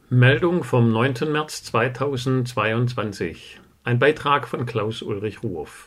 Meldung vom 9. März 2022. Ein Beitrag von Klaus-Ulrich Ruoff.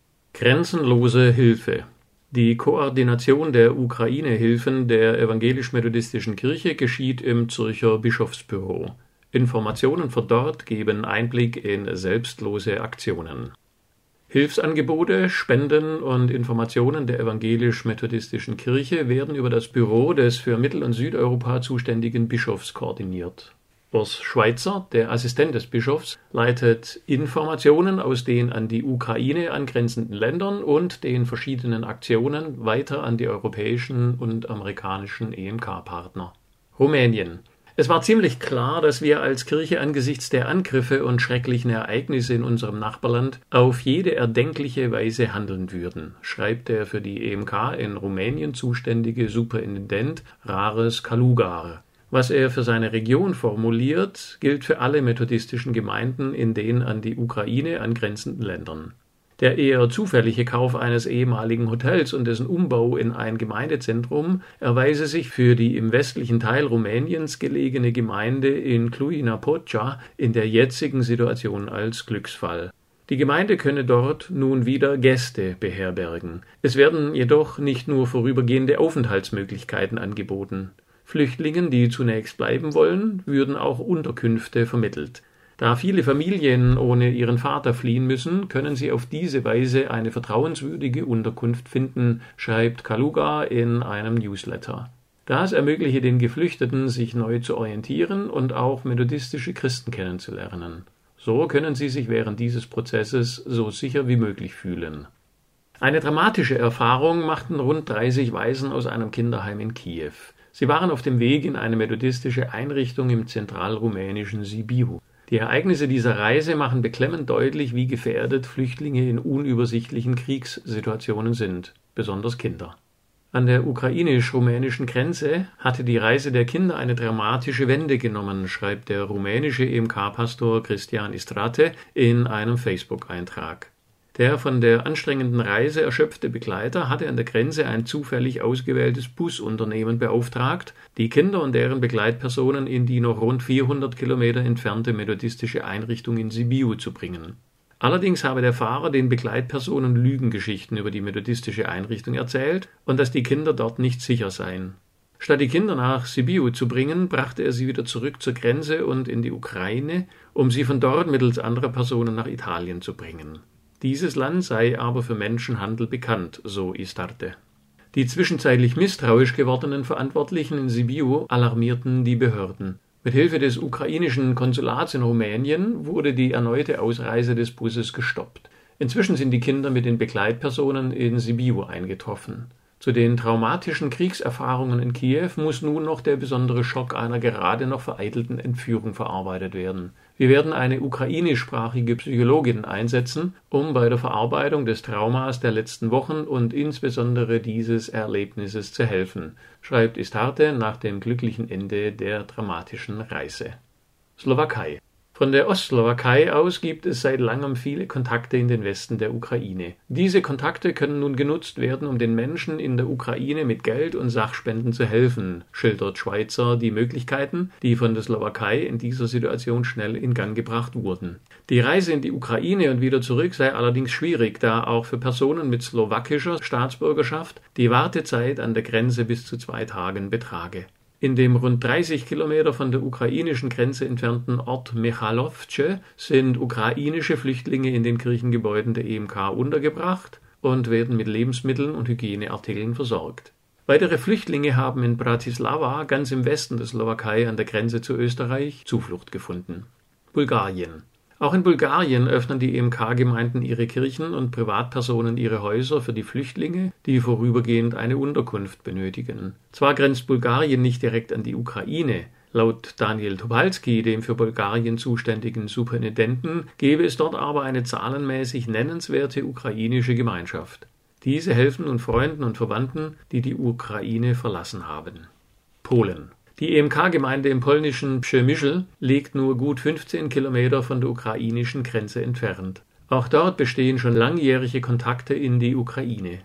Grenzenlose Hilfe. Die Koordination der Ukraine-Hilfen der Evangelisch-Methodistischen Kirche geschieht im Zürcher Bischofsbüro. Informationen von dort geben Einblick in selbstlose Aktionen. Hilfsangebote, Spenden und Informationen der Evangelisch-Methodistischen Kirche werden über das Büro des für Mittel- und Südeuropa zuständigen Bischofs koordiniert. Urs Schweitzer, der Assistent des Bischofs, leitet Informationen aus den an die Ukraine angrenzenden Ländern und den verschiedenen Aktionen weiter an die europäischen und amerikanischen EMK-Partner. Rumänien. Es war ziemlich klar, dass wir als Kirche angesichts der Angriffe und schrecklichen Ereignisse in unserem Nachbarland auf jede erdenkliche Weise handeln würden, schreibt der für die EMK in Rumänien zuständige Superintendent Rares Kalugar. Was er für seine Region formuliert, gilt für alle methodistischen Gemeinden in den an die Ukraine angrenzenden Ländern. Der eher zufällige Kauf eines ehemaligen Hotels und dessen Umbau in ein Gemeindezentrum erweise sich für die im westlichen Teil Rumäniens gelegene Gemeinde in Cluj-Napoca in der jetzigen Situation als Glücksfall. Die Gemeinde könne dort nun wieder Gäste beherbergen. Es werden jedoch nicht nur vorübergehende Aufenthaltsmöglichkeiten angeboten. Flüchtlingen, die zunächst bleiben wollen, würden auch Unterkünfte vermittelt. Da viele Familien ohne ihren Vater fliehen müssen, können sie auf diese Weise eine vertrauenswürdige Unterkunft finden, schreibt Kalugar in einem Newsletter. Das ermögliche den Geflüchteten, sich neu zu orientieren und auch methodistische Christen kennenzulernen. So können sie sich während dieses Prozesses so sicher wie möglich fühlen. Eine dramatische Erfahrung machten rund 30 Waisen aus einem Kinderheim in Kiew. Sie waren auf dem Weg in eine methodistische Einrichtung im zentralrumänischen Sibiu. Die Ereignisse dieser Reise machen beklemmend deutlich, wie gefährdet Flüchtlinge in unübersichtlichen Kriegssituationen sind, besonders Kinder. An der ukrainisch-rumänischen Grenze hatte die Reise der Kinder eine dramatische Wende genommen, schreibt der rumänische EMK-Pastor Cristian Istrate in einem Facebook-Eintrag. Der von der anstrengenden Reise erschöpfte Begleiter hatte an der Grenze ein zufällig ausgewähltes Busunternehmen beauftragt, die Kinder und deren Begleitpersonen in die noch rund 400 Kilometer entfernte methodistische Einrichtung in Sibiu zu bringen. Allerdings habe der Fahrer den Begleitpersonen Lügengeschichten über die methodistische Einrichtung erzählt und dass die Kinder dort nicht sicher seien. Statt die Kinder nach Sibiu zu bringen, brachte er sie wieder zurück zur Grenze und in die Ukraine, um sie von dort mittels anderer Personen nach Italien zu bringen. Dieses Land sei aber für Menschenhandel bekannt, so Istrate. Die zwischenzeitlich misstrauisch gewordenen Verantwortlichen in Sibiu alarmierten die Behörden. Mit Hilfe des ukrainischen Konsulats in Rumänien wurde die erneute Ausreise des Busses gestoppt. Inzwischen sind die Kinder mit den Begleitpersonen in Sibiu eingetroffen. Zu den traumatischen Kriegserfahrungen in Kiew muss nun noch der besondere Schock einer gerade noch vereitelten Entführung verarbeitet werden. Wir werden eine ukrainischsprachige Psychologin einsetzen, um bei der Verarbeitung des Traumas der letzten Wochen und insbesondere dieses Erlebnisses zu helfen, schreibt Istrate nach dem glücklichen Ende der dramatischen Reise. Slowakei. Von der Ostslowakei aus gibt es seit langem viele Kontakte in den Westen der Ukraine. Diese Kontakte können nun genutzt werden, um den Menschen in der Ukraine mit Geld und Sachspenden zu helfen, schildert Schweitzer die Möglichkeiten, die von der Slowakei in dieser Situation schnell in Gang gebracht wurden. Die Reise in die Ukraine und wieder zurück sei allerdings schwierig, da auch für Personen mit slowakischer Staatsbürgerschaft die Wartezeit an der Grenze bis zu 2 Tagen betrage. In dem rund 30 Kilometer von der ukrainischen Grenze entfernten Ort Michalovce sind ukrainische Flüchtlinge in den Kirchengebäuden der EMK untergebracht und werden mit Lebensmitteln und Hygieneartikeln versorgt. Weitere Flüchtlinge haben in Bratislava, ganz im Westen der Slowakei an der Grenze zu Österreich, Zuflucht gefunden. Bulgarien. Auch in Bulgarien öffnen die EMK-Gemeinden ihre Kirchen und Privatpersonen ihre Häuser für die Flüchtlinge, die vorübergehend eine Unterkunft benötigen. Zwar grenzt Bulgarien nicht direkt an die Ukraine. Laut Daniel Topalski, dem für Bulgarien zuständigen Superintendenten, gäbe es dort aber eine zahlenmäßig nennenswerte ukrainische Gemeinschaft. Diese helfen nun Freunden und Verwandten, die die Ukraine verlassen haben. Polen. Die EMK-Gemeinde im polnischen Przemyśl liegt nur gut 15 Kilometer von der ukrainischen Grenze entfernt. Auch dort bestehen schon langjährige Kontakte in die Ukraine.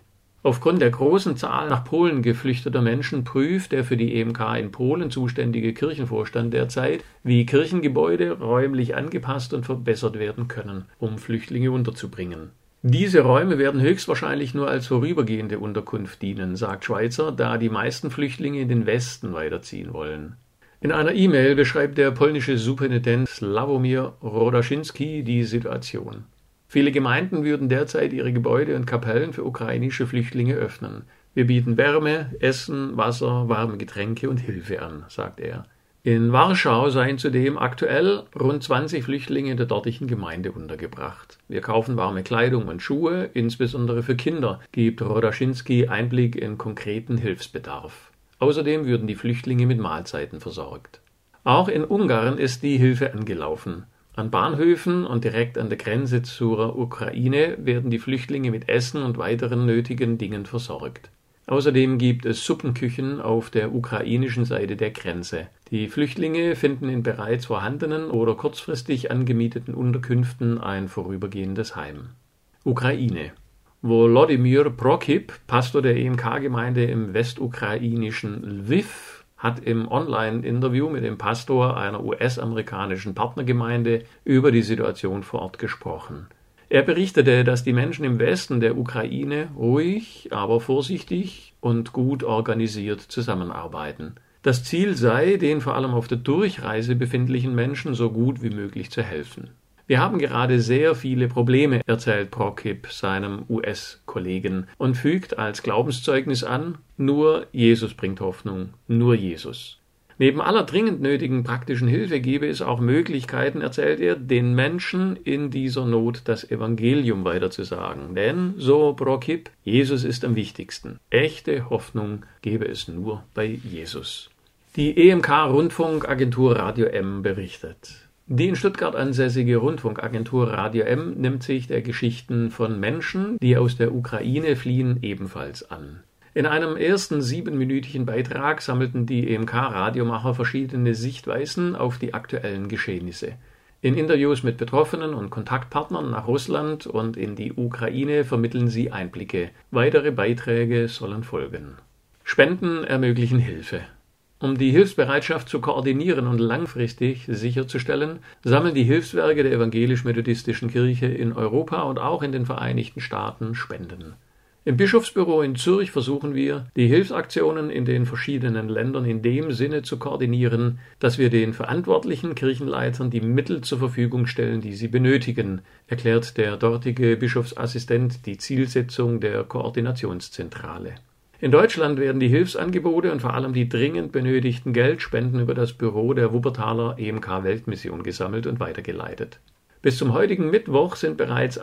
Aufgrund der großen Zahl nach Polen geflüchteter Menschen prüft der für die EMK in Polen zuständige Kirchenvorstand derzeit, wie Kirchengebäude räumlich angepasst und verbessert werden können, um Flüchtlinge unterzubringen. Diese Räume werden höchstwahrscheinlich nur als vorübergehende Unterkunft dienen, sagt Schweizer, da die meisten Flüchtlinge in den Westen weiterziehen wollen. In einer E-Mail beschreibt der polnische Superintendent Sławomir Rodaschinski die Situation. Viele Gemeinden würden derzeit ihre Gebäude und Kapellen für ukrainische Flüchtlinge öffnen. Wir bieten Wärme, Essen, Wasser, warme Getränke und Hilfe an, sagt er. In Warschau seien zudem aktuell rund 20 Flüchtlinge in der dortigen Gemeinde untergebracht. Wir kaufen warme Kleidung und Schuhe, insbesondere für Kinder, gibt Rodaschinski Einblick in konkreten Hilfsbedarf. Außerdem würden die Flüchtlinge mit Mahlzeiten versorgt. Auch in Ungarn ist die Hilfe angelaufen. An Bahnhöfen und direkt an der Grenze zur Ukraine werden die Flüchtlinge mit Essen und weiteren nötigen Dingen versorgt. Außerdem gibt es Suppenküchen auf der ukrainischen Seite der Grenze. Die Flüchtlinge finden in bereits vorhandenen oder kurzfristig angemieteten Unterkünften ein vorübergehendes Heim. Ukraine. Volodymyr Prokip, Pastor der EMK-Gemeinde im westukrainischen Lwiw, hat im Online-Interview mit dem Pastor einer US-amerikanischen Partnergemeinde über die Situation vor Ort gesprochen. Er berichtete, dass die Menschen im Westen der Ukraine ruhig, aber vorsichtig und gut organisiert zusammenarbeiten. Das Ziel sei, den vor allem auf der Durchreise befindlichen Menschen so gut wie möglich zu helfen. Wir haben gerade sehr viele Probleme, erzählt Prokip seinem US-Kollegen und fügt als Glaubenszeugnis an, nur Jesus bringt Hoffnung, nur Jesus. Neben aller dringend nötigen praktischen Hilfe gebe es auch Möglichkeiten, erzählt er, den Menschen in dieser Not das Evangelium weiterzusagen. Denn, so Prokip, Jesus ist am wichtigsten. Echte Hoffnung gebe es nur bei Jesus. Die EMK-Rundfunkagentur Radio M berichtet. Die in Stuttgart ansässige Rundfunkagentur Radio M nimmt sich der Geschichten von Menschen, die aus der Ukraine fliehen, ebenfalls an. In einem ersten 7-minütigen Beitrag sammelten die EMK-Radiomacher verschiedene Sichtweisen auf die aktuellen Geschehnisse. In Interviews mit Betroffenen und Kontaktpartnern nach Russland und in die Ukraine vermitteln sie Einblicke. Weitere Beiträge sollen folgen. Spenden ermöglichen Hilfe. Um die Hilfsbereitschaft zu koordinieren und langfristig sicherzustellen, sammeln die Hilfswerke der Evangelisch-Methodistischen Kirche in Europa und auch in den Vereinigten Staaten Spenden. Im Bischofsbüro in Zürich versuchen wir, die Hilfsaktionen in den verschiedenen Ländern in dem Sinne zu koordinieren, dass wir den verantwortlichen Kirchenleitern die Mittel zur Verfügung stellen, die sie benötigen, erklärt der dortige Bischofsassistent die Zielsetzung der Koordinationszentrale. In Deutschland werden die Hilfsangebote und vor allem die dringend benötigten Geldspenden über das Büro der Wuppertaler EMK-Weltmission gesammelt und weitergeleitet. Bis zum heutigen Mittwoch sind bereits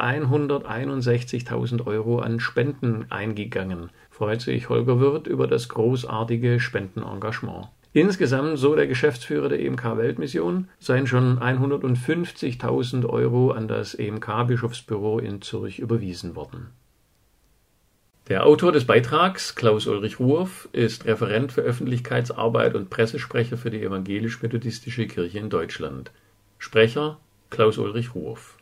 161.000 Euro an Spenden eingegangen, freut sich Holger Wirth über das großartige Spendenengagement. Insgesamt, so der Geschäftsführer der EMK-Weltmission, seien schon 150.000 Euro an das EMK-Bischofsbüro in Zürich überwiesen worden. Der Autor des Beitrags, Klaus-Ulrich Ruoff, ist Referent für Öffentlichkeitsarbeit und Pressesprecher für die Evangelisch-Methodistische Kirche in Deutschland. Sprecher Klaus-Ulrich Ruoff.